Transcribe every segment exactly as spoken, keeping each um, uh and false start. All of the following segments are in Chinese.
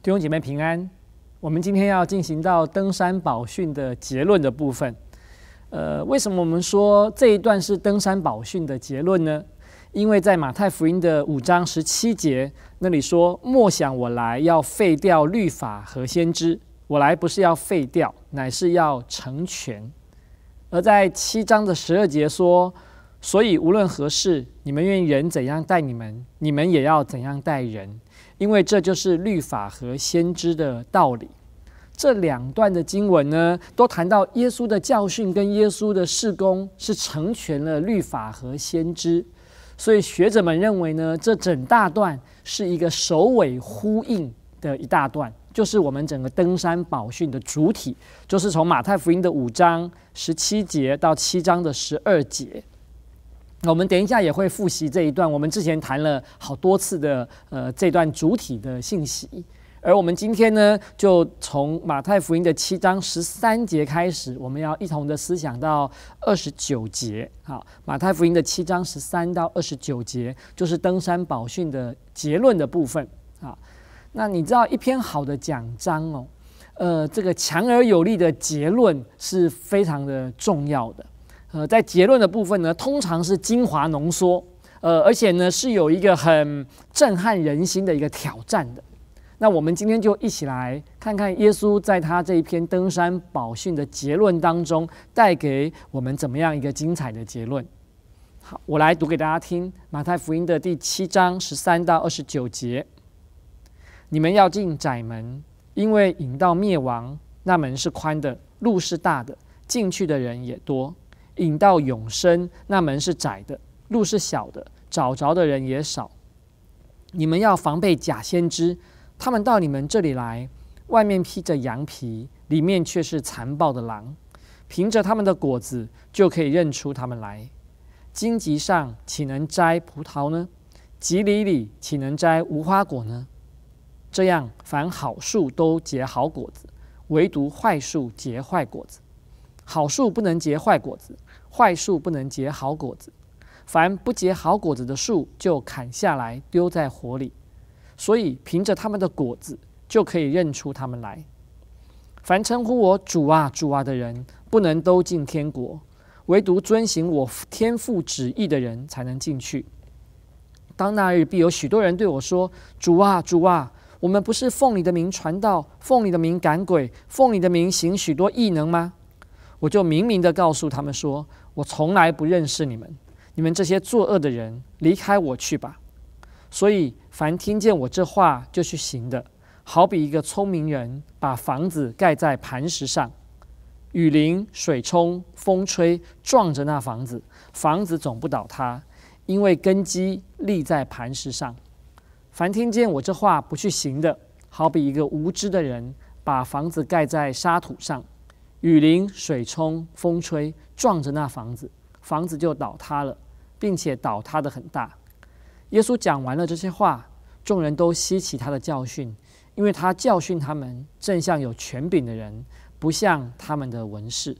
弟兄姐妹平安。我们今天要进行到登山宝训的结论的部分。呃，为什么我们说这一段是登山宝训的结论呢？因为在马太福音的五章十七节那里说：“莫想我来要废掉律法和先知，我来不是要废掉，乃是要成全。”而在七章的十二节说：“所以无论何事，你们愿意人怎样待你们，你们也要怎样待人。”因为这就是律法和先知的道理。这两段的经文呢，都谈到耶稣的教训跟耶稣的事工是成全了律法和先知。所以学者们认为呢，这整大段是一个首尾呼应的一大段，就是我们整个登山宝训的主体，就是从马太福音的五章十七节到七章的十二节。我们等一下也会复习这一段，我们之前谈了好多次的呃这段主体的信息，而我们今天呢，就从马太福音的七章十三节开始，我们要一同的思想到二十九节。好，马太福音的七章十三到二十九节，就是登山宝训的结论的部分。好，那你知道一篇好的讲章哦，呃，这个强而有力的结论是非常的重要的。呃，在结论的部分呢，通常是精华浓缩，呃，而且呢是有一个很震撼人心的一个挑战的。那我们今天就一起来看看耶稣在他这一篇登山宝训的结论当中，带给我们怎么样一个精彩的结论。好，我来读给大家听，马太福音的第七章十三到二十九节：你们要进窄门，因为引到灭亡，那门是宽的，路是大的，进去的人也多。引到永生，那门是窄的，路是小的，找着的人也少。你们要防备假先知，他们到你们这里来，外面披着羊皮，里面却是残暴的狼。凭着他们的果子，就可以认出他们来。荆棘上岂能摘葡萄呢？蒺藜里岂能摘无花果呢？这样，凡好树都结好果子，唯独坏树结坏果子。好树不能结坏果子，坏树不能结好果子。凡不结好果子的树，就砍下来丢在火里。所以凭着他们的果子，就可以认出他们来。凡称呼我主啊主啊的人，不能都进天国，唯独遵行我天父旨意的人才能进去。当那日，必有许多人对我说：主啊主啊，我们不是奉你的名传道，奉你的名赶鬼，奉你的名行许多异能吗？我就明明的告诉他们说：我从来不认识你们，你们这些作恶的人，离开我去吧。所以凡听见我这话就去行的，好比一个聪明人把房子盖在磐石上，雨淋水冲风吹，撞着那房子，房子总不倒塌，因为根基立在磐石上。凡听见我这话不去行的，好比一个无知的人把房子盖在沙土上，雨淋水冲风吹，撞着那房子，房子就倒塌了，并且倒塌得很大。耶稣讲完了这些话，众人都稀奇他的教训，因为他教训他们正像有权柄的人，不像他们的文士。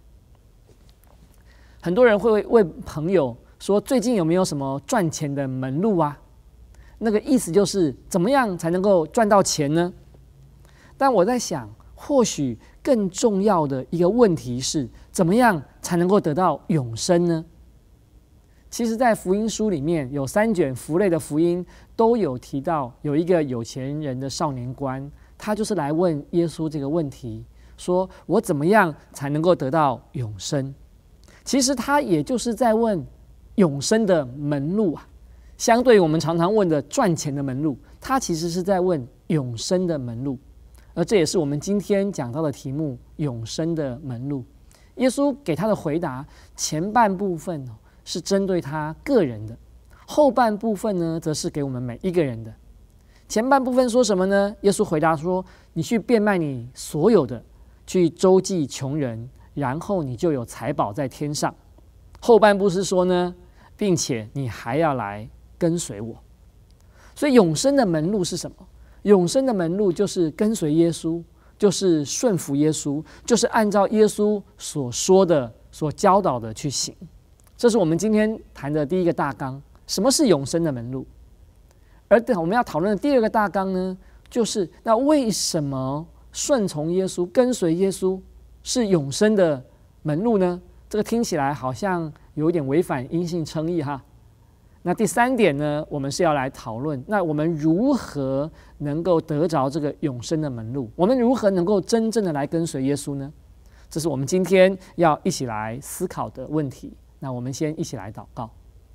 很多人会问朋友说，最近有没有什么赚钱的门路啊？那个意思就是怎么样才能够赚到钱呢？但我在想，或许更重要的一个问题是，怎么样才能够得到永生呢？其实在福音书里面有三卷福类的福音都有提到，有一个有钱人的少年官，他就是来问耶稣这个问题，说我怎么样才能够得到永生？其实他也就是在问永生的门路啊，相对于我们常常问的赚钱的门路，他其实是在问永生的门路。而这也是我们今天讲到的题目，永生的门路。耶稣给他的回答，前半部分是针对他个人的，后半部分呢，则是给我们每一个人的。前半部分说什么呢？耶稣回答说：你去变卖你所有的，去周济穷人，然后你就有财宝在天上。后半部是说呢，并且你还要来跟随我。所以永生的门路是什么？永生的门路就是跟随耶稣，就是顺服耶稣，就是按照耶稣所说的、所教导的去行。这是我们今天谈的第一个大纲，什么是永生的门路？而我们要讨论的第二个大纲呢， 就是那为什么顺从耶稣、跟随耶稣是永生的门路呢？这个听起来好像有一点违反因信称义哈。那第三点呢，我们是要来讨论，那我们如何能够得着这个永生的门路？我们如何能够真正的来跟随耶稣呢？这是我们今天要一起来思考的问题。那我们先一起来祷告。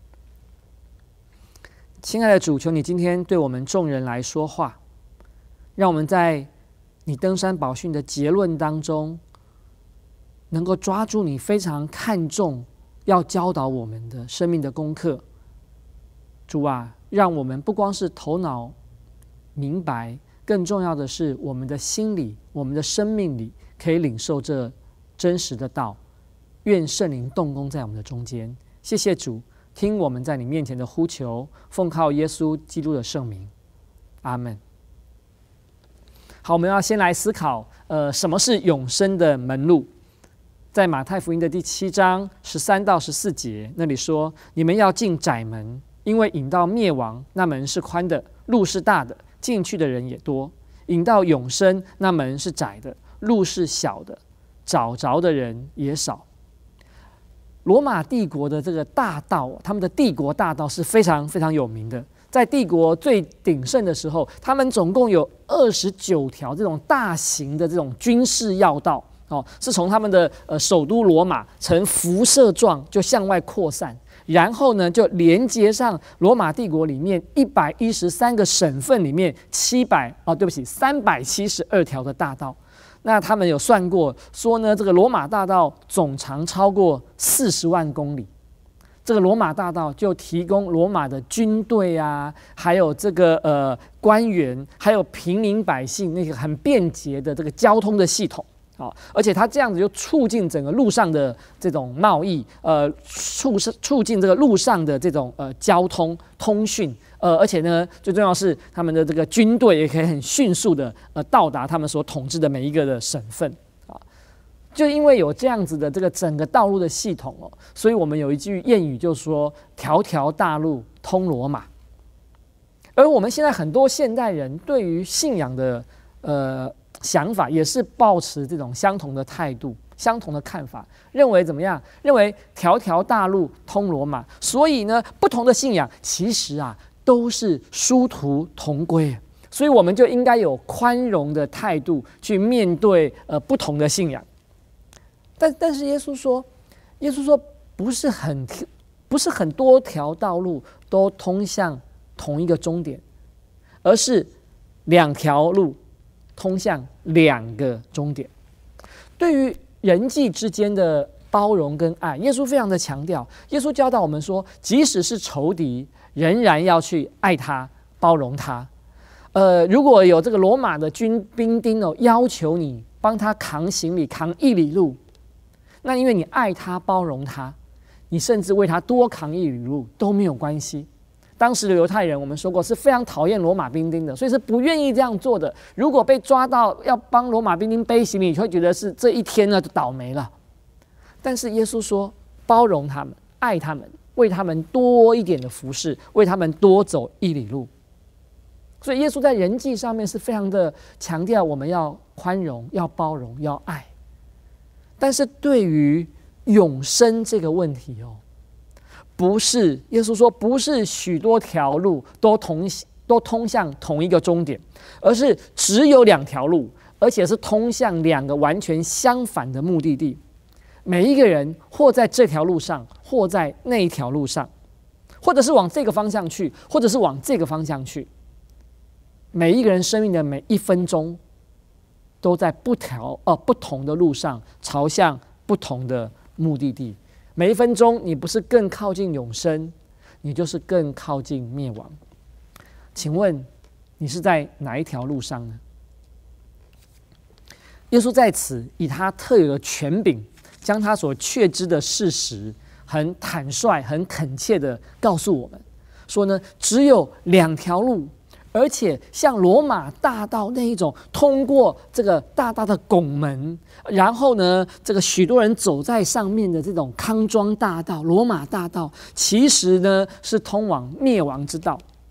亲爱的主，求你今天对我们众人来说话，让我们在你登山宝训的结论当中，能够抓住你非常看重要教导我们的生命的功课。主啊，让我们不光是头脑明白，更重要的是我们的心里、我们的生命里可以领受这真实的道。愿圣灵动工在我们的中间。谢谢主，听我们在你面前的呼求，奉靠耶稣基督的圣名，阿们。好，我们要先来思考，呃，什么是永生的门路？在马太福音的第七章十三到十四节那里说：“你们要进窄门，因为引到灭亡，那门是宽的，路是大的，进去的人也多；引到永生，那门是窄的，路是小的，找着的人也少。”罗马帝国的这个大道，他们的帝国大道是非常非常有名的。在帝国最鼎盛的时候，他们总共有二十九条这种大型的这种军事要道，哦，是从他们的呃首都罗马呈辐射状就向外扩散，然后呢就连接上罗马帝国里面一百一十三个省份里面七百啊，对不起，三百七十二条的大道。那他们有算过，说呢，这个罗马大道总长超过四十万公里。这个罗马大道就提供罗马的军队啊，还有这个呃官员，还有平民百姓那个很便捷的这个交通的系统。好，而且它这样子就促进整个路上的这种贸易，呃，促促进这个路上的这种呃交通通讯，呃，而且呢，最重要是他们的这个军队也可以很迅速的呃到达他们所统治的每一个的省份啊。就因为有这样子的这个整个道路的系统哦，所以我们有一句谚语就说“条条大路通罗马”。而我们现在很多现代人对于信仰的呃。想法也是抱持这种相同的态度、相同的看法，认为怎么样？认为条条大路通罗马，所以呢，不同的信仰其实啊都是殊途同归，所以我们就应该有宽容的态度去面对呃不同的信仰。但但是耶稣说，耶稣说不是很不是很多条道路都通向同一个终点，而是两条路通向两个终点。对于人际之间的包容跟爱，耶稣非常的强调。耶稣教导我们说，即使是仇敌，仍然要去爱他、包容他。呃，如果有这个罗马的军兵丁哦，要求你帮他扛行李、扛一里路，那因为你爱他、包容他，你甚至为他多扛一里路都没有关系。当时的犹太人，我们说过是非常讨厌罗马兵丁的，所以是不愿意这样做的。如果被抓到要帮罗马兵丁背行李，你会觉得是这一天呢就倒霉了。但是耶稣说，包容他们，爱他们，为他们多一点的服侍，为他们多走一里路。所以耶稣在人际上面是非常的强调，我们要宽容，要包容，要爱。但是对于永生这个问题哦，不是，耶稣说不是许多条路都同都通向同一个终点，而是只有两条路，而且是通向两个完全相反的目的地。每一个人或在这条路上，或在那一条路上，或者是往这个方向去，或者是往这个方向去。每一个人生命的每一分钟，都在不条呃不同的路上，朝向不同的目的地。每一分钟，你不是更靠近永生，你就是更靠近灭亡。请问，你是在哪一条路上呢？耶稣在此以他特有的权柄，将他所确知的事实，很坦率、很恳切的告诉我们，说呢，只有两条路。而且像罗马大道那一种，通过这个大大的拱门，然后呢，这个许多人走在上面的这种康庄大道、罗马大道，其实呢是通往灭亡之道。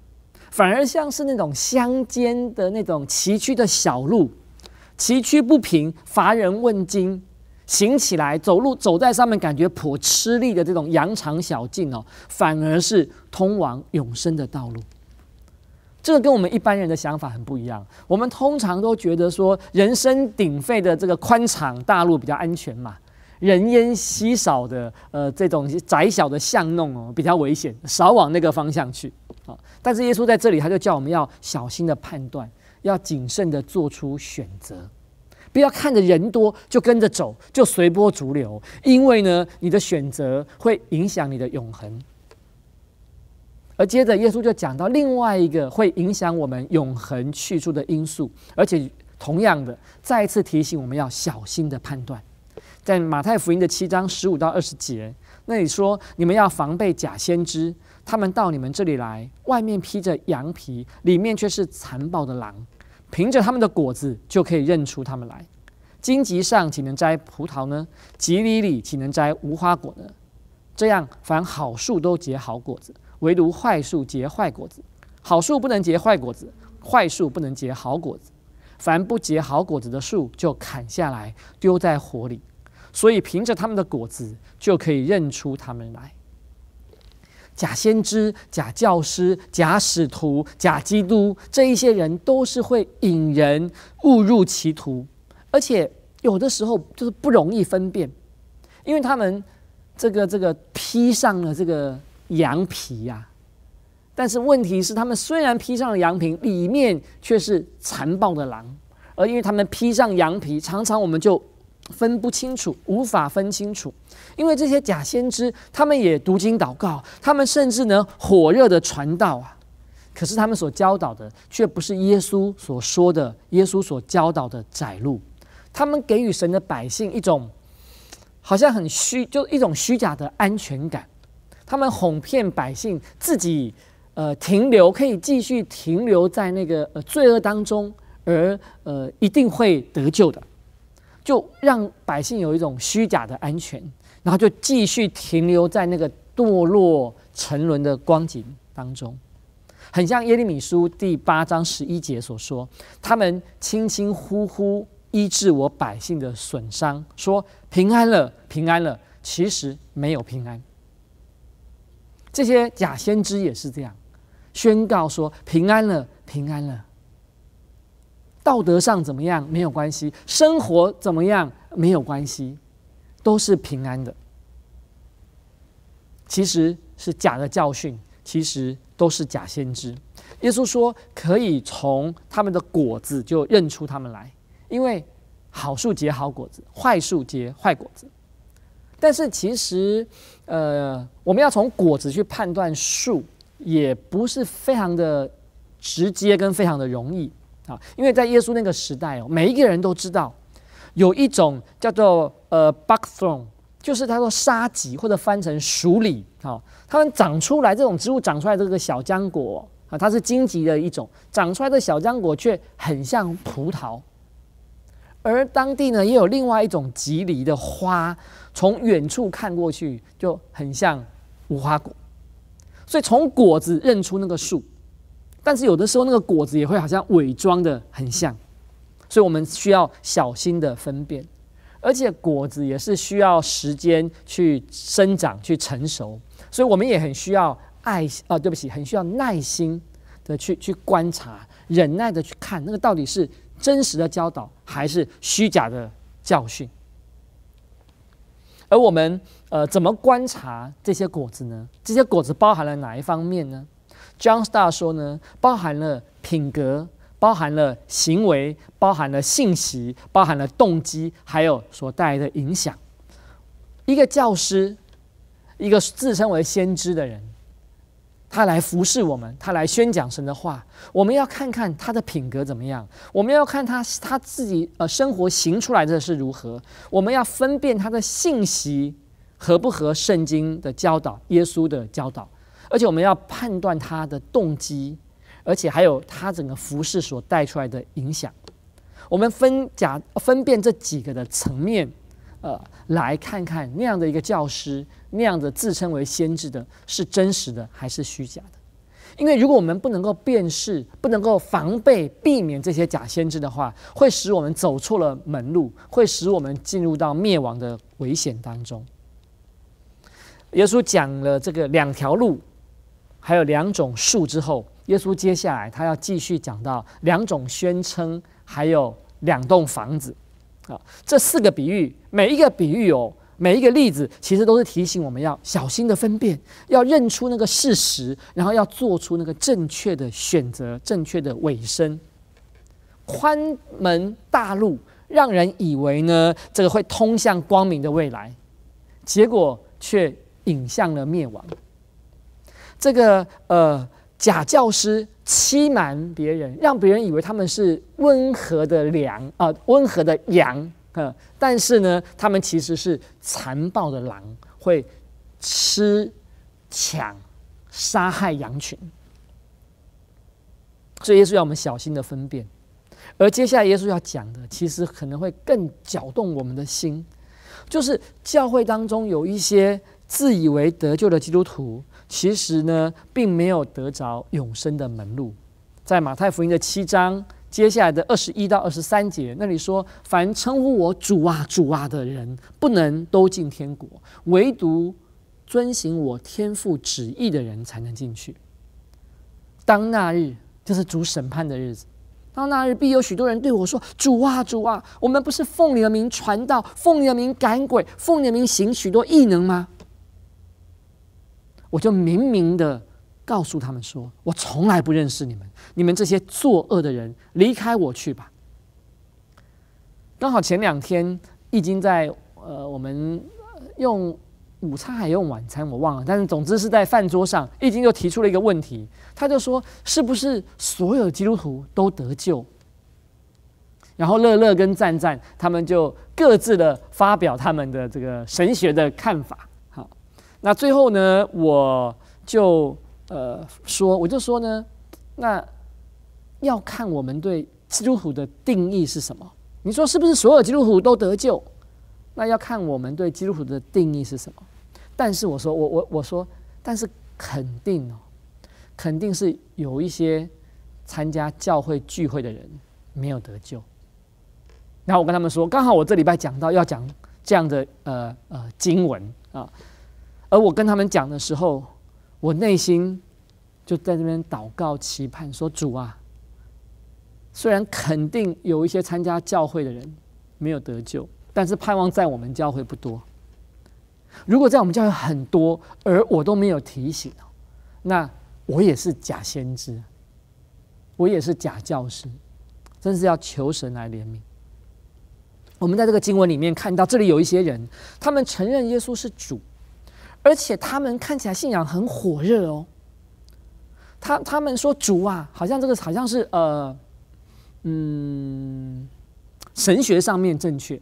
反而像是那种乡间的那种崎岖的小路，崎岖不平，乏人问津，行起来走路走在上面感觉颇吃力的这种羊肠小径哦，反而是通往永生的道路。这个跟我们一般人的想法很不一样。我们通常都觉得说，人声鼎沸的这个宽敞大路比较安全嘛，人烟稀少的呃这种窄小的巷弄哦比较危险，少往那个方向去啊。但是耶稣在这里他就叫我们要小心的判断，要谨慎的做出选择，不要看着人多就跟着走，就随波逐流，因为呢，你的选择会影响你的永恒。而接着耶稣就讲到另外一个会影响我们永恒去处的因素，而且同样的再一次提醒我们要小心的判断。在马太福音的七章十五到二十节那里说，你们要防备假先知，他们到你们这里来，外面披着羊皮，里面却是残暴的狼，凭着他们的果子就可以认出他们来。荆棘上岂能摘葡萄呢？蒺藜里岂能摘无花果呢？这样凡好树都结好果子，唯独坏树结坏果子。好树不能结坏果子，坏树不能结好果子。凡不结好果子的树，就砍下来丢在火里。所以凭着他们的果子，就可以认出他们来。假先知、假教师、假使徒、假基督，这一些人都是会引人误入歧途，而且有的时候就是不容易分辨，因为他们这个这个披上了这个羊皮呀、啊，但是问题是，他们虽然披上了羊皮，里面却是残暴的狼，而因为他们披上羊皮，常常我们就分不清楚，无法分清楚。因为这些假先知，他们也读经祷告，他们甚至呢火热的传道啊，可是他们所教导的却不是耶稣所说的，耶稣所教导的窄路。他们给予神的百姓一种好像很虚，就一种虚假的安全感。他们哄骗百姓自己呃停留，可以继续停留在那个呃罪恶当中，而呃一定会得救的。就让百姓有一种虚假的安全，然后就继续停留在那个堕落沉沦的光景当中，很像耶利米书第八章十一节所说，他们轻轻呼呼医治我百姓的损伤，说平安了，平安了，其实没有平安。这些假先知也是这样宣告说平安了，平安了。道德上怎么样没有关系，生活怎么样没有关系，都是平安的。其实是假的教训，其实都是假先知。耶稣说可以从他们的果子就认出他们来，因为好树结好果子，坏树结坏果子。但是其实呃，我们要从果子去判断树，也不是非常的直接跟非常的容易啊，因为在耶稣那个时代哦，每一个人都知道有一种叫做呃 buckthorn， 就是他说沙棘或者翻成鼠李啊，它们长出来这种植物长出来这个小浆果啊，它是荆棘的一种，长出来的小浆果却很像葡萄。而当地呢也有另外一种棘藜的花，从远处看过去就很像无花果，所以从果子认出那个树。但是有的时候那个果子也会好像伪装的很像，所以我们需要小心的分辨。而且果子也是需要时间去生长去成熟，所以我们也很需要爱啊，对不起，很需要耐心的去去观察，忍耐的去看那个到底是真实的教导还是虚假的教训。而我们呃怎么观察这些果子呢？这些果子包含了哪一方面呢？John Star 说呢，包含了品格，包含了行为，包含了信息，包含了动机，还有所带来的影响。一个教师，一个自称为先知的人，他来服侍我们，他来宣讲神的话，我们要看看他的品格怎么样，我们要看他他自己呃生活行出来的是如何，我们要分辨他的信息合不合圣经的教导，耶稣的教导。而且我们要判断他的动机，而且还有他整个服事所带出来的影响。我们分假分辨这几个的层面，呃，来看看那样的一个教师，那样的自称为先知的，是真实的还是虚假的。 因为如果我们不能够辨识、不能够防备、避免这些假先知的话，会使我们走错了门路，会使我们进入到灭亡的危险当中。耶稣讲了这个两条路，还有两种树之后，耶稣接下来他要继续讲到两种宣称，还有两栋房子。啊，这四个比喻，每一个比喻哦，每一个例子，其实都是提醒我们要小心的分辨，要认出那个事实，然后要做出那个正确的选择、正确的尾声。宽门大路，让人以为呢，这个会通向光明的未来，结果却引向了灭亡。这个呃，假教师欺瞒别人，让别人以为他们是温和的羊啊、呃，温和的羊。呃，但是呢，他们其实是残暴的狼，会吃、抢、杀害羊群。所以耶稣要我们小心的分辨。而接下来耶稣要讲的，其实可能会更搅动我们的心，就是教会当中有一些自以为得救的基督徒，其实呢，并没有得着永生的门路。在马太福音的七章。接下来的二十一到二十三节，那里说：“凡称呼我主啊、主啊的人，不能都进天国，唯独遵行我天父旨意的人才能进去。当那日，就是主审判的日子。当那日，必有许多人对我说：主啊、主啊，我们不是奉你的名传道，奉你的名赶鬼，奉你的名行许多异能吗？我就明明的告诉他们说：我从来不认识你们，你们这些作恶的人，离开我去吧。刚好前两天易经在呃我们用午餐还用晚餐我忘了，但是总之是在饭桌上，易经就提出了一个问题，他就说：是不是所有基督徒都得救？然后乐乐跟赞赞他们就各自的发表他们的这个神学的看法。好，那最后呢，我就呃说，我就说呢，那要看我们对基督徒的定义是什么。你说是不是所有基督徒都得救？那要看我们对基督徒的定义是什么。但是我说，我我我说，但是肯定哦，肯定是有一些参加教会聚会的人没有得救。然后我跟他们说，刚好我这礼拜讲到要讲这样的呃呃经文啊，而我跟他们讲的时候，我内心就在这边祷告期盼说：主啊，虽然肯定有一些参加教会的人没有得救，但是盼望在我们教会不多。如果在我们教会很多，而我都没有提醒，那我也是假先知，我也是假教师，真是要求神来怜悯。我们在这个经文里面看到，这里有一些人，他们承认耶稣是主，而且他们看起来信仰很火热哦。他他们说主啊，好像这个好像是呃嗯神学上面正确，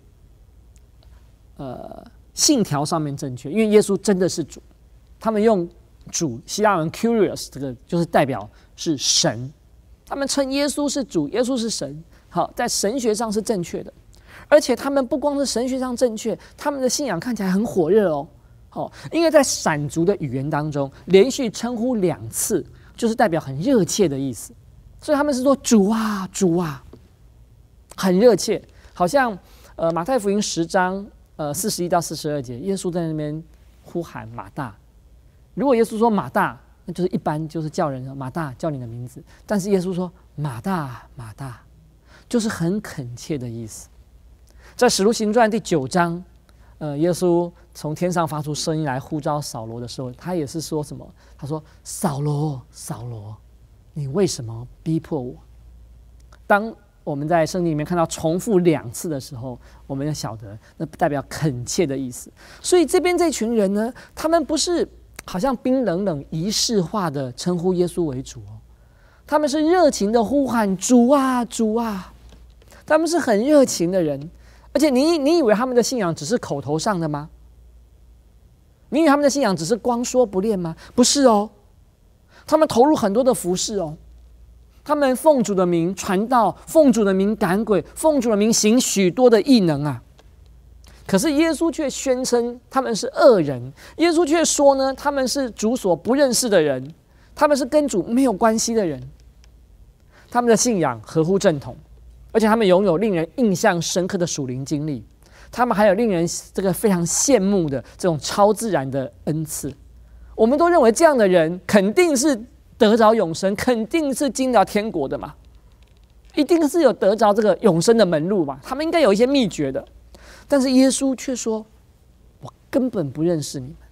呃信条上面正确，因为耶稣真的是主。他们用主希腊文 Kyrios 这个就是代表是神，他们称耶稣是主，耶稣是神。好，在神学上是正确的。而且他们不光是神学上正确，他们的信仰看起来很火热哦。哦，因为在闪族的语言当中，连续称呼两次，就是代表很热切的意思。所以他们是说主啊，主啊，很热切，好像呃马太福音十章呃四十一到四十二节，耶稣在那边呼喊马大。如果耶稣说马大，那就是一般就是叫人马大，叫你的名字。但是耶稣说马大，马大，就是很恳切的意思。在使徒行传第九章，呃，耶稣从天上发出声音来呼召扫罗的时候，他也是说什么？他说：“扫罗，扫罗，你为什么逼迫我？”当我们在圣经里面看到重复两次的时候，我们要晓得那代表恳切的意思。所以这边这群人呢，他们不是好像冰冷冷仪式化的称呼耶稣为主哦，他们是热情的呼喊主啊，主啊，他们是很热情的人。而且你你以为他们的信仰只是口头上的吗？你以为他们的信仰只是光说不练吗？不是哦，他们投入很多的服事哦。他们奉主的名传道，奉主的名赶鬼，奉主的名行许多的异能啊。可是耶稣却宣称他们是恶人，耶稣却说呢，他们是主所不认识的人。 他们是跟主没有关系的人，他们的信仰合乎正统，而且他们拥有令人印象深刻的属灵经历，他们还有令人这个非常羡慕的这种超自然的恩赐。我们都认为这样的人肯定是得着永生，肯定是进到天国的嘛，一定是有得着这个永生的门路嘛，他们应该有一些秘诀的。但是耶稣却说：“我根本不认识你们。”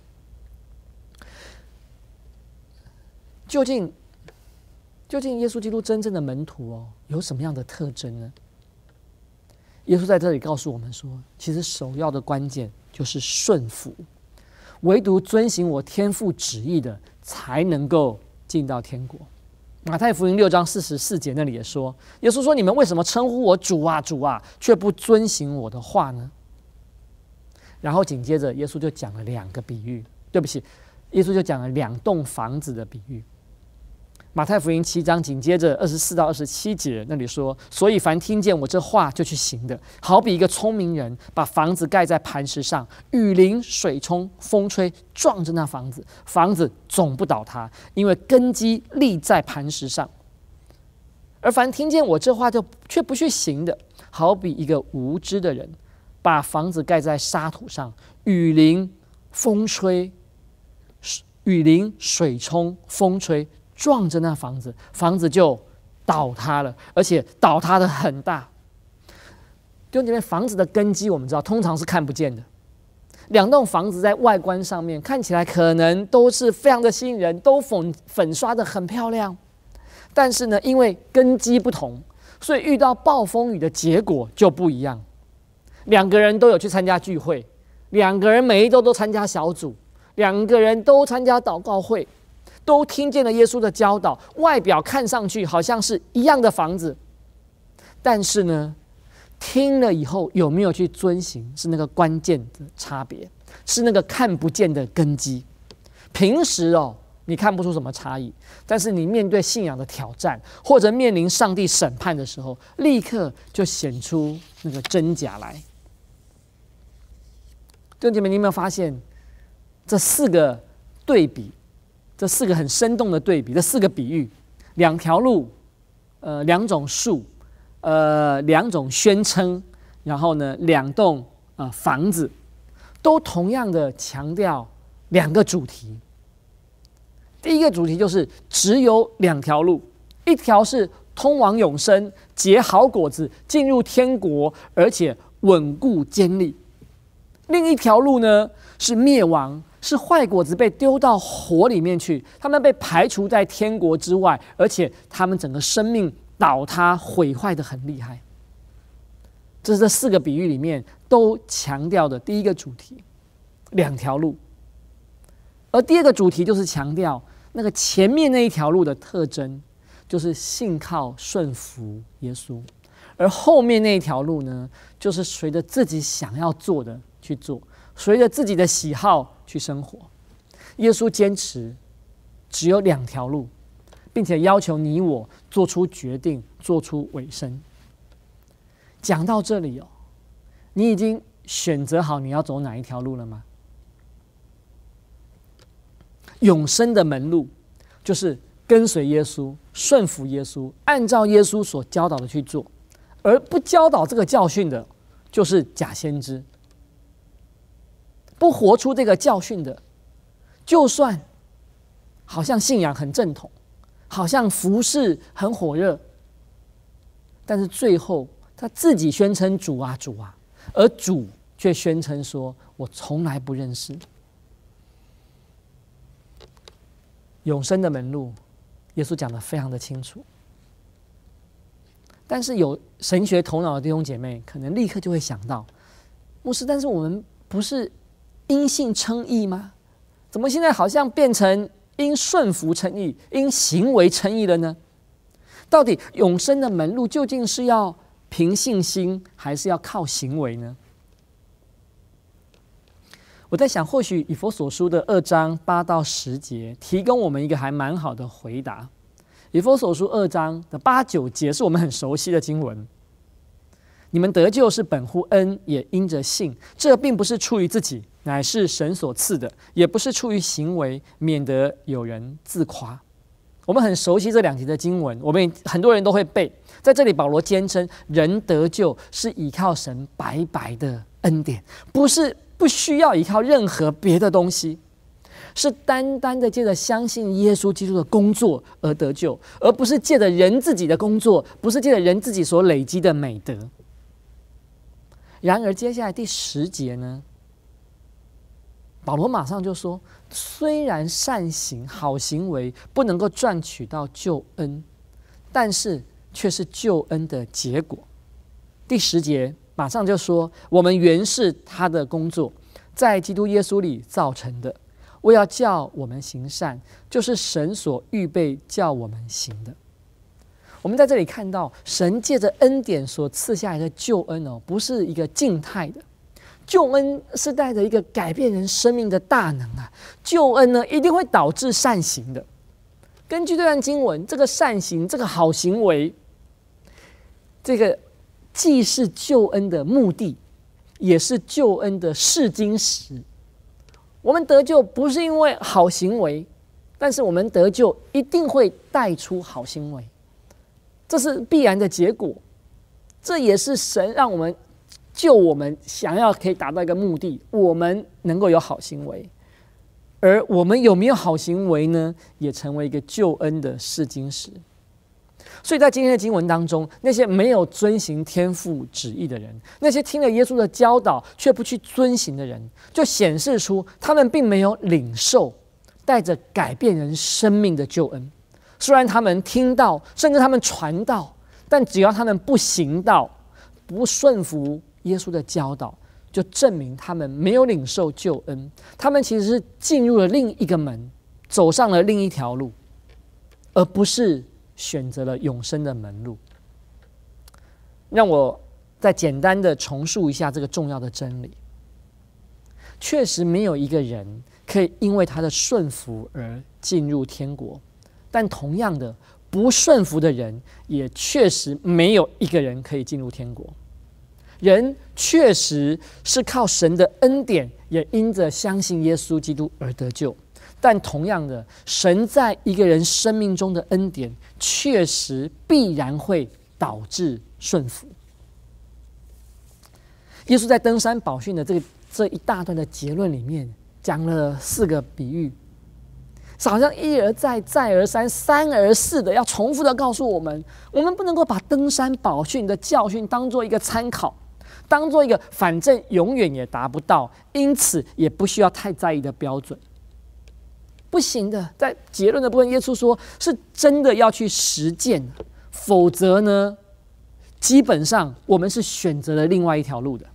究竟，究竟耶稣基督真正的门徒哦，有什么样的特征呢？耶稣在这里告诉我们说，其实首要的关键就是顺服，唯独遵行我天父旨意的，才能够进到天国。马太福音六章四十四节那里也说，耶稣说：“你们为什么称呼我主啊主啊，却不遵行我的话呢？”然后紧接着，耶稣就讲了两个比喻，对不起，耶稣就讲了两栋房子的比喻。马太福音七章紧接着二十四到二十七节那里说：“所以凡听见我这话就去行的，好比一个聪明人把房子盖在磐石上，雨淋水冲风吹，撞着那房子，房子总不倒塌，因为根基立在磐石上。而凡听见我这话就却不去行的，好比一个无知的人把房子盖在沙土上，雨淋风吹，雨淋水冲风吹，撞着那房子，房子就倒塌了，而且倒塌的很大。”弟兄姐妹，房子的根基我们知道通常是看不见的，两栋房子在外观上面看起来可能都是非常的吸引人，都粉粉刷的很漂亮，但是呢，因为根基不同，所以遇到暴风雨的结果就不一样。两个人都有去参加聚会，两个人每一周都参加小组，两个人都参加祷告会，都听见了耶稣的教导，外表看上去好像是一样的房子，但是呢，听了以后有没有去遵行，是那个关键的差别，是那个看不见的根基。平时哦，你看不出什么差异，但是你面对信仰的挑战，或者面临上帝审判的时候，立刻就显出那个真假来。弟兄姐妹，你有没有发现这四个对比？这四个很生动的对比，这四个比喻，两条路，呃，两种树，呃，两种宣称，然后呢，两栋呃房子，都同样的强调两个主题。第一个主题就是只有两条路，一条是通往永生、结好果子、进入天国，而且稳固坚立；另一条路呢是灭亡。是坏果子被丢到火里面去，他们被排除在天国之外，而且他们整个生命倒塌毁坏的很厉害。这是这四个比喻里面都强调的第一个主题，两条路。而第二个主题就是强调那个前面那一条路的特征，就是信靠顺服耶稣，而后面那一条路呢，就是随着自己想要做的去做，随着自己的喜好去生活。耶稣坚持只有两条路，并且要求你我做出决定，做出委身。讲到这里哦，你已经选择好你要走哪一条路了吗？永生的门路就是跟随耶稣，顺服耶稣，按照耶稣所教导的去做，而不教导这个教训的，就是假先知。不活出这个教训的，就算好像信仰很正统，好像服事很火热，但是最后他自己宣称主啊主啊，而主却宣称说我从来不认识。永生的门路，耶稣讲得非常的清楚，但是有神学头脑的弟兄姐妹可能立刻就会想到，牧师，但是我们不是因信称义吗？怎么现在好像变成因顺服称义、因行为称义了呢？到底永生的门路究竟是要凭信心，还是要靠行为呢？我在想，或许以弗所书的二章八到十节提供我们一个还蛮好的回答。以弗所书二章的八九节是我们很熟悉的经文。你们得救是本乎恩，也因着信。这并不是出于自己，乃是神所赐的；也不是出于行为，免得有人自夸。 我们很熟悉这两节的经文，我们也很多人都会背。在这里，保罗坚称人得救是依靠神白白的恩典，不是不需要依靠任何别的东西，是单单的借着相信耶稣基督的工作而得救，而不是借着人自己的工作，不是借着人自己所累积的美德。然而接下来第十节呢，保罗马上就说，虽然善行好行为不能够赚取到救恩，但是却是救恩的结果。第十节马上就说，我们原是他的工作，在基督耶稣里造成的，为要叫我们行善，就是神所预备叫我们行的。我们在这里看到，神借着恩典所赐下来的救恩哦，不是一个静态的，救恩是带着一个改变人生命的大能啊！救恩呢，一定会导致善行的。根据这段经文，这个善行，这个好行为，这个既是救恩的目的，也是救恩的试金石。我们得救不是因为好行为，但是我们得救一定会带出好行为，这是必然的结果。这也是神让我们救我们想要可以达到一个目的，我们能够有好行为，而我们有没有好行为呢，也成为一个救恩的试金石。所以在今天的经文当中，那些没有遵行天父旨意的人，那些听了耶稣的教导却不去遵行的人，就显示出他们并没有领受带着改变人生命的救恩。虽然他们听到，甚至他们传道，但只要他们不行道，不顺服耶稣的教导，就证明他们没有领受救恩。他们其实是进入了另一个门，走上了另一条路，而不是选择了永生的门路。让我再简单的重述一下这个重要的真理。确实没有一个人可以因为他的顺服而进入天国，但同样的，不顺服的人也确实没有一个人可以进入天国。人确实是靠神的恩典，也因着相信耶稣基督而得救，但同样的，神在一个人生命中的恩典确实必然会导致顺服。耶稣在登山宝训的这个这一大段的结论里面讲了四个比喻，好像一而再再而三三而四的要重复的告诉我们，我们不能够把登山宝训的教训当做一个参考，当做一个反正永远也达不到，因此也不需要太在意的标准。不行的，在结论的部分，耶稣说是真的要去实践，否则呢，基本上我们是选择了另外一条路的。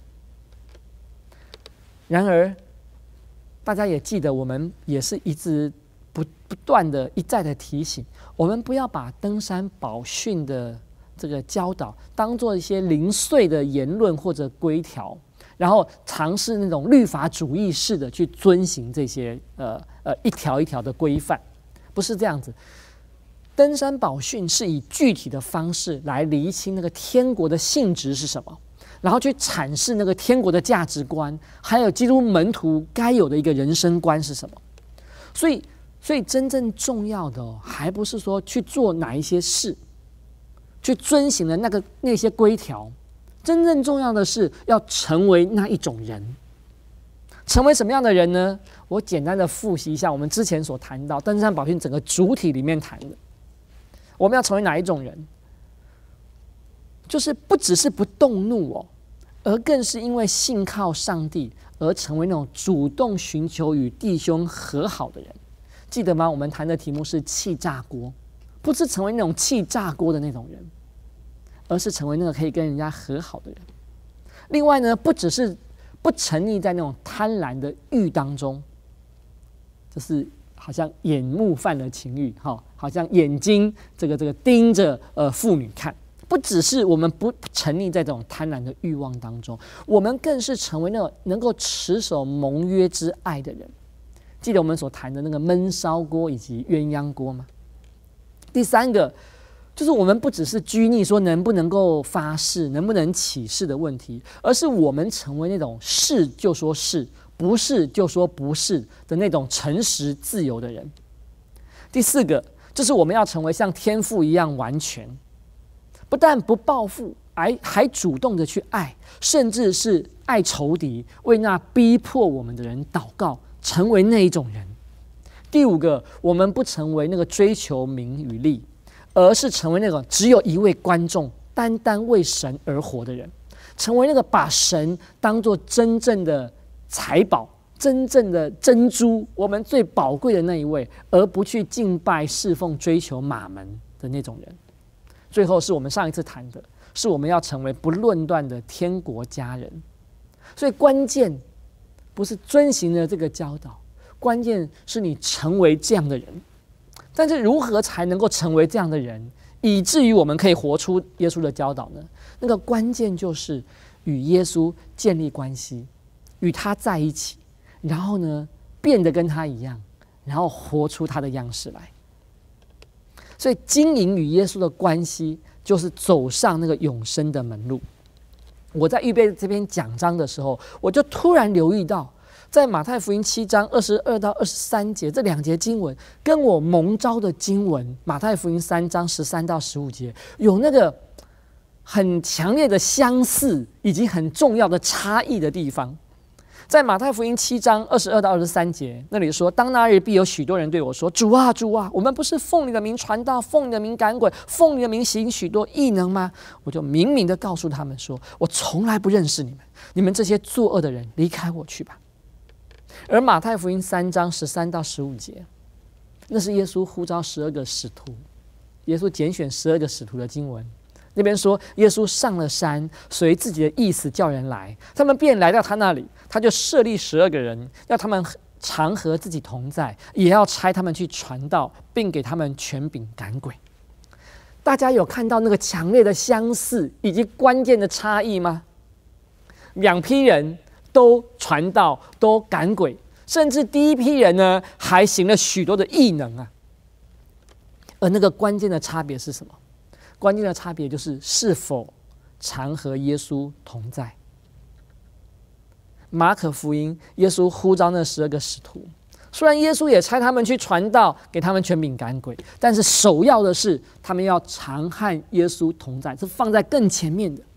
然而，大家也记得，我们也是一直不不断的一再的提醒，我们不要把登山宝训的这个教导当做一些零碎的言论或者规条，然后尝试那种律法主义式的去遵行这些呃呃一条一条的规范，不是这样子。登山宝训是以具体的方式来厘清那个天国的性质是什么，然后去阐释那个天国的价值观，还有基督门徒该有的一个人生观是什么。所以，所以真正重要的哦，还不是说去做哪一些事，去遵行的那个那些规条。真正重要的是要成为那一种人。成为什么样的人呢？我简单的复习一下我们之前所谈到登山宝训整个主体里面谈的，我们要成为哪一种人？就是不只是不动怒哦，而更是因为信靠上帝而成为那种主动寻求与弟兄和好的人。记得吗？我们谈的题目是气炸锅，不是成为那种气炸锅的那种人，而是成为那个可以跟人家和好的人。另外呢，不只是不沉溺在那种贪婪的欲当中，就是好像眼目犯了情欲，好像眼睛这个这个盯着呃妇女看。不只是我们不沉溺在这种贪婪的欲望当中，我们更是成为那种能够持守盟约之爱的人。记得我们所谈的那个焖烧锅以及鸳鸯锅吗？第三个就是我们不只是拘泥说能不能够发誓，能不能起誓的问题，而是我们成为那种是就说是，不是就说不是的那种诚实自由的人。第四个就是我们要成为像天父一样完全，不但不报复，还还主动的去爱，甚至是爱仇敌，为那逼迫我们的人祷告，成为那一种人。第五个，我们不成为那个追求名与利，而是成为那个只有一位观众，单单为神而活的人，成为那个把神当作真正的财宝，真正的珍珠，我们最宝贵的那一位，而不去敬拜侍奉追求马门的那种人。最后是我们上一次谈的，是我们要成为不论断的天国家人。所以关键不是遵行了这个教导，关键是你成为这样的人。但是如何才能够成为这样的人，以至于我们可以活出耶稣的教导呢？那个关键就是与耶稣建立关系，与他在一起，然后呢变得跟他一样，然后活出他的样式来。所以经营与耶稣的关系，就是走上那个永生的门路。我在预备这篇讲章的时候，我就突然留意到，在马太福音七章二十二到二十三节这两节经文，跟我蒙召的经文马太福音三章十三到十五节有那个很强烈的相似，以及很重要的差异的地方。在马太福音七章二十二到二十三节那里说，当那日必有许多人对我说，主啊主啊，我们不是奉你的名传道，奉你的名赶鬼，奉你的名行许多异能吗？我就明明的告诉他们说，我从来不认识你们，你们这些作恶的人，离开我去吧。而马太福音三章十三到十五节，那是耶稣呼召十二个使徒，耶稣拣选十二个使徒的经文。那边说，耶稣上了山，随自己的意思叫人来，他们便来到他那里，他就设立十二个人，要他们常和自己同在，也要差他们去传道，并给他们权柄赶鬼。大家有看到那个强烈的相似以及关键的差异吗？两批人都传道，都赶鬼，甚至第一批人呢，还行了许多的异能啊。而那个关键的差别是什么？关键的差别就是是否常和耶稣同在。马可福音，耶稣呼召那十二个使徒，虽然耶稣也差他们去传道，给他们权柄赶鬼，但是首要的是他们要常和耶稣同在，是放在更前面的。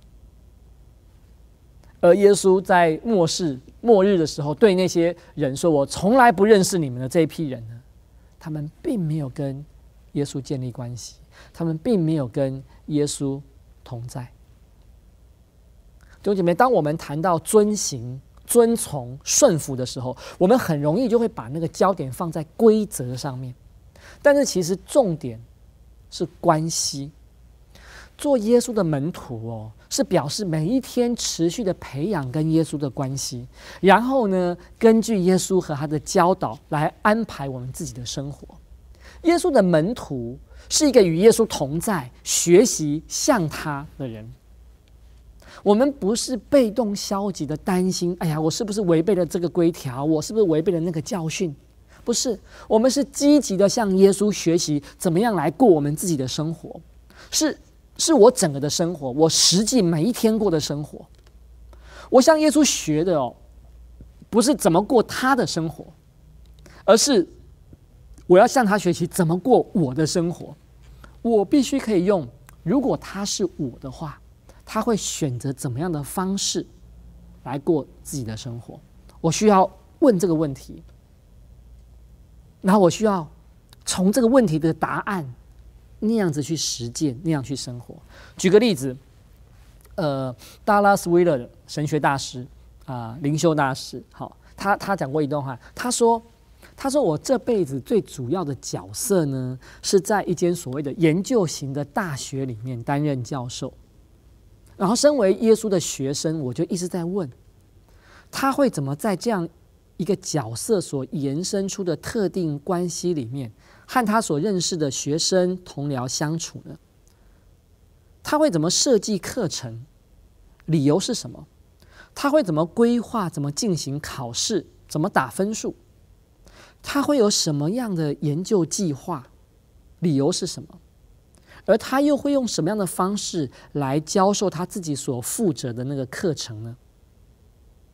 而耶稣在末世末日的时候，对那些人说，我从来不认识你们的这一批人呢，他们并没有跟耶稣建立关系，他们并没有跟耶稣同在。弟兄姐妹，当我们谈到遵行、遵从、顺服的时候，我们很容易就会把那个焦点放在规则上面，但是其实重点是关系。做耶稣的门徒哦，是表示每一天持续的培养跟耶稣的关系，然后呢，根据耶稣和他的教导来安排我们自己的生活。耶稣的门徒是一个与耶稣同在、学习像他的人。我们不是被动消极的担心，哎呀，我是不是违背了这个规条？我是不是违背了那个教训？不是，我们是积极的向耶稣学习，怎么样来过我们自己的生活？是，是我整个的生活，我实际每一天过的生活。我向耶稣学的哦，不是怎么过他的生活，而是我要向他学习怎么过我的生活。我必须可以用，如果他是我的话，他会选择怎么样的方式来过自己的生活。我需要问这个问题，然后我需要从这个问题的答案那样子去实践，那样去生活。举个例子，呃，达拉斯威勒的神学大师啊、呃，灵修大师，好，他他讲过一段话，他说。他说：“我这辈子最主要的角色呢，是在一间所谓的研究型的大学里面担任教授。然后，身为耶稣的学生，我就一直在问，他会怎么在这样一个角色所延伸出的特定关系里面，和他所认识的学生同僚相处呢？他会怎么设计课程？理由是什么？他会怎么规划？怎么进行考试？怎么打分数？他会有什么样的研究计划？理由是什么？而他又会用什么样的方式来教授他自己所负责的那个课程呢？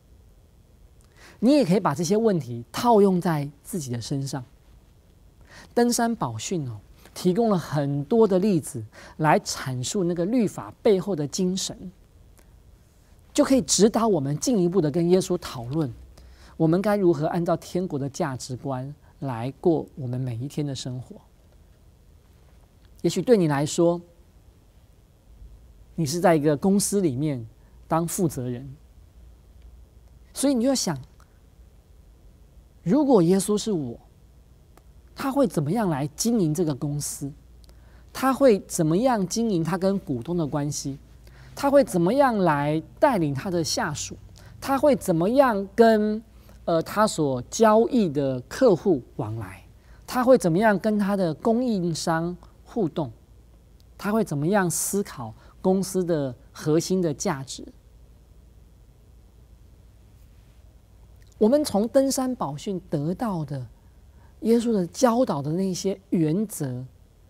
你也可以把这些问题套用在自己的身上。 登山宝训哦，提供了很多的例子来阐述那个律法背后的精神，就可以指导我们进一步的跟耶稣讨论，我们该如何按照天国的价值观来过我们每一天的生活。也许对你来说，你是在一个公司里面当负责人，所以你就想，如果耶稣是我，他会怎么样来经营这个公司？他会怎么样经营他跟股东的关系？他会怎么样来带领他的下属？他会怎么样跟呃他所交易的客户往来？他会怎么样跟他的供应商互动？他会怎么样思考公司的核心的价值？我们从登山宝训得到的耶稣的教导的那些原则，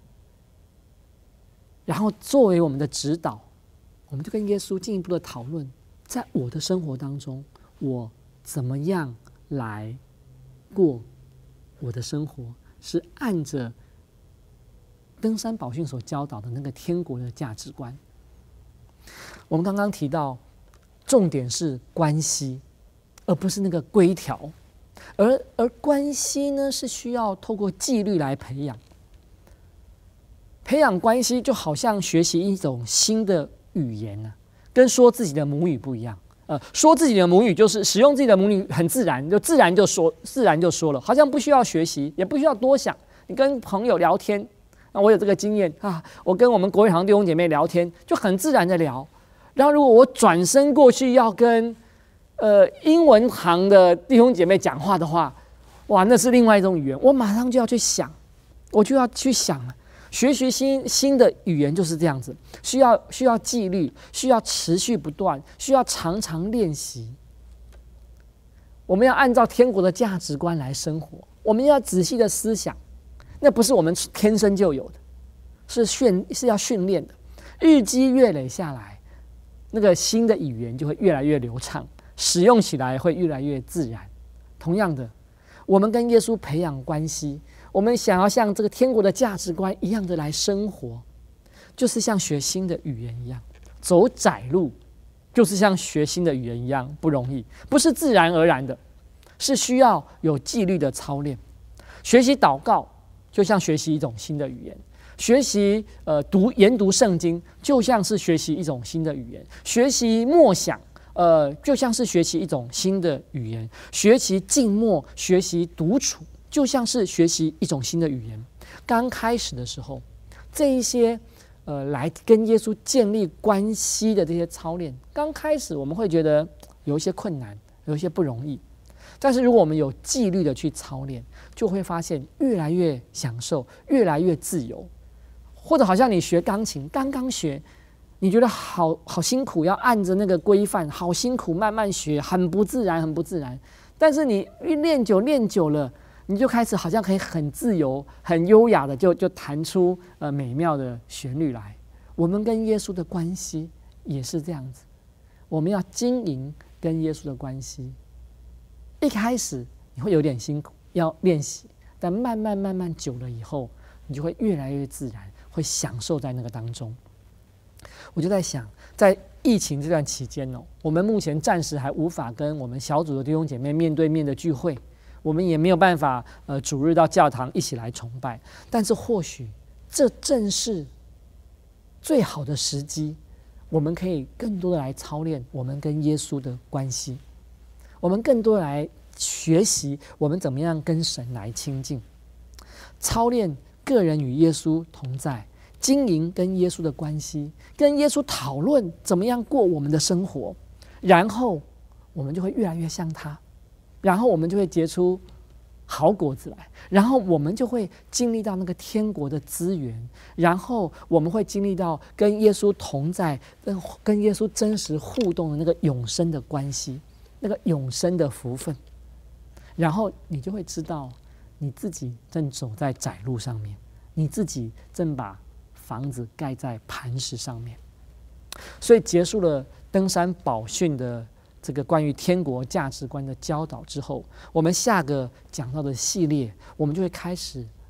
然后作为我们的指导，我们就跟耶稣进一步的讨论，在我的生活当中，我怎么样来过我的生活，是按着登山宝训所教导的那个天国的价值观。我们刚刚提到，重点是关系，而不是那个规条，而而关系呢，是需要透过纪律来培养。培养关系就好像学习一种新的语言啊，跟说自己的母语不一样。呃，说自己的母语就是使用自己的母语很自然，就自然就说，自然就说了，好像不需要学习，也不需要多想。你跟朋友聊天，那我有这个经验啊，我跟我们国语堂弟兄姐妹聊天，就很自然的聊。然后如果我转身过去要跟呃英文行的弟兄姐妹讲话的话，哇，那是另外一种语言，我马上就要去想，我就要去想了。学习新新的语言就是这样子，需要需要纪律，需要持续不断，需要常常练习。我们要按照天国的价值观来生活，我们要仔细的思想，那不是我们天生就有的，是训是要训练的，日积月累下来，那个新的语言就会越来越流畅，使用起来会越来越自然。同样的，我们跟耶稣培养关系，我们想要像这个天国的价值观一样的来生活，就是像学新的语言一样，走窄路就是像学新的语言一样不容易，不是自然而然的，是需要有纪律的操练。学习祷告就像学习一种新的语言，学习呃读研读圣经就像是学习一种新的语言，学习默想呃就像是学习一种新的语言，学习静默，学习独处就像是学习一种新的语言。刚开始的时候，这一些呃来跟耶稣建立关系的这些操练，刚开始我们会觉得有一些困难，有一些不容易。但是如果我们有纪律的去操练，就会发现越来越享受，越来越自由。或者好像你学钢琴，刚刚学，你觉得好好辛苦，要按着那个规范，好辛苦，慢慢学，很不自然，很不自然。但是你一练久，练久了，你就开始好像可以很自由、很优雅的就就弹出呃美妙的旋律来。我们跟耶稣的关系也是这样子，我们要经营跟耶稣的关系。一开始你会有点辛苦，要练习，但慢慢慢慢久了以后，你就会越来越自然，会享受在那个当中。我就在想，在疫情这段期间哦，我们目前暂时还无法跟我们小组的弟兄姐妹面对面的聚会，我们也没有办法呃主日到教堂一起来崇拜。但是或许这正是最好的时机，我们可以更多的来操练我们跟耶稣的关系，我们更多的来学习我们怎么样跟神来亲近，操练个人与耶稣同在，经营跟耶稣的关系，跟耶稣讨论怎么样过我们的生活，然后我们就会越来越像他，然后我们就会结出好果子来，然后我们就会经历到那个天国的资源，然后我们会经历到跟耶稣同在，跟跟耶稣真实互动的那个永生的关系，那个永生的福分，然后你就会知道你自己正走在窄路上面，你自己正把房子盖在磐石上面。所以结束了登山宝训的这个关于天国价值观的教导之后，我们下个讲到的系列，我们就会开始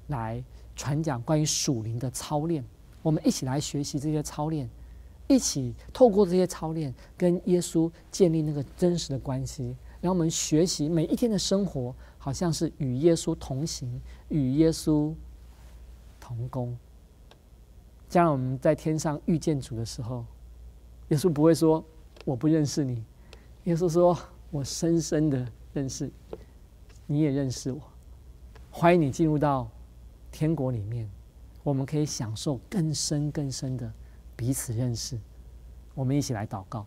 来传讲关于属灵的操练，我们一起来学习这些操练，一起透过这些操练跟耶稣建立那个真实的关系，让我们学习每一天的生活好像是与耶稣同行，与耶稣同工。将来我们在天上遇见主的时候，耶稣不会说我不认识你，耶稣说我深深的认识你，你也认识我，欢迎你进入到天国里面，我们可以享受更深更深的彼此认识。我们一起来祷告。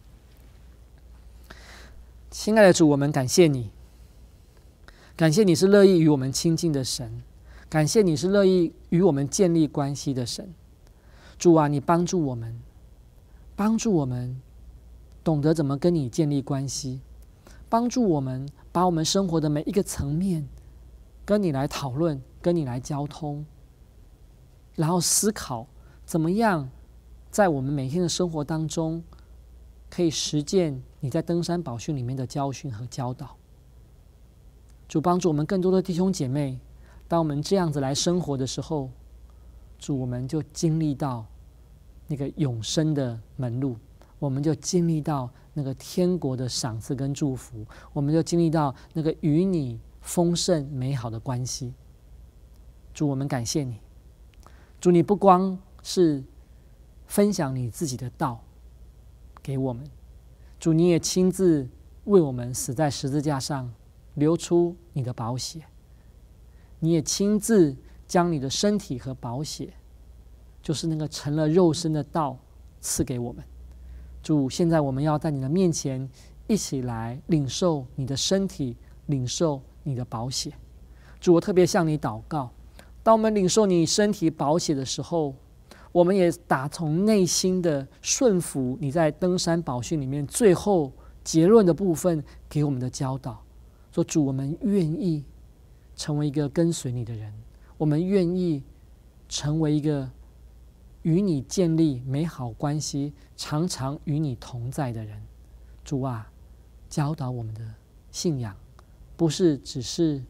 亲爱的主，我们感谢你，感谢你是乐意与我们亲近的神，感谢你是乐意与我们建立关系的神。主啊，你帮助我们，帮助我们懂得怎么跟你建立关系，帮助我们把我们生活的每一个层面跟你来讨论，跟你来交通，然后思考怎么样在我们每天的生活当中可以实践你在登山宝训里面的教训和教导。主，帮助我们更多的弟兄姐妹，当我们这样子来生活的时候，主，我们就经历到那个永生的门路，我们就经历到那个天国的赏赐跟祝福，我们就经历到那个与你丰盛美好的关系。主，我们感谢你。主，你不光是分享你自己的道给我们，主，你也亲自为我们死在十字架上，流出你的宝血，你也亲自将你的身体和宝血，就是那个成了肉身的道赐给我们。主，现在我们要在你的面前一起来领受你的身体，领受你的宝血。主，我特别向你祷告，当我们领受你身体宝血的时候，我们也打从内心的顺服你在登山宝训里面最后结论的部分给我们的教导，说主，我们愿意成为一个跟随你的人，我们愿意成为一个与你建立美好关系，常常与你同在的人。主啊，教导我们的信仰不是只是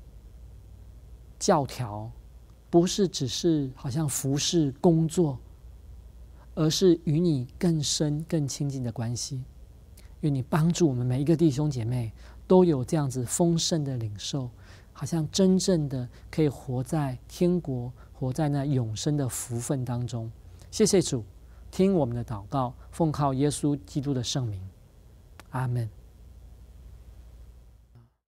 教条，不是只是好像服侍工作，而是与你更深更亲近的关系。愿你帮助我们每一个弟兄姐妹都有这样子丰盛的领受，好像真正的可以活在天国，活在那永生的福分当中。谢谢主，听我们的祷告，奉靠耶稣基督的圣名，阿们。